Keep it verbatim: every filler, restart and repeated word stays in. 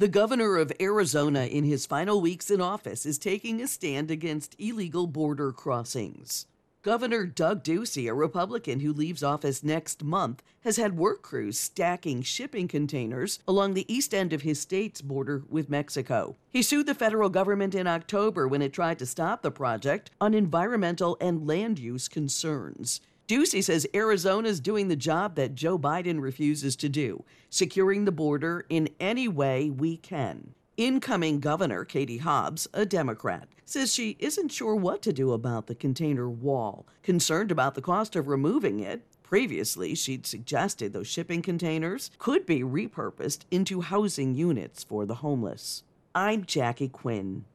The governor of Arizona, in his final weeks in office, is taking a stand against illegal border crossings. Governor Doug Ducey, a Republican who leaves office next month, has had work crews stacking shipping containers along the east end of his state's border with Mexico. He sued the federal government in October when it tried to stop the project on environmental and land use concerns. Ducey says Arizona's doing the job that Joe Biden refuses to do, securing the border in any way we can. Incoming Governor Katie Hobbs, a Democrat, says she isn't sure what to do about the container wall, concerned about the cost of removing it. Previously, she'd suggested those shipping containers could be repurposed into housing units for the homeless. I'm Jackie Quinn.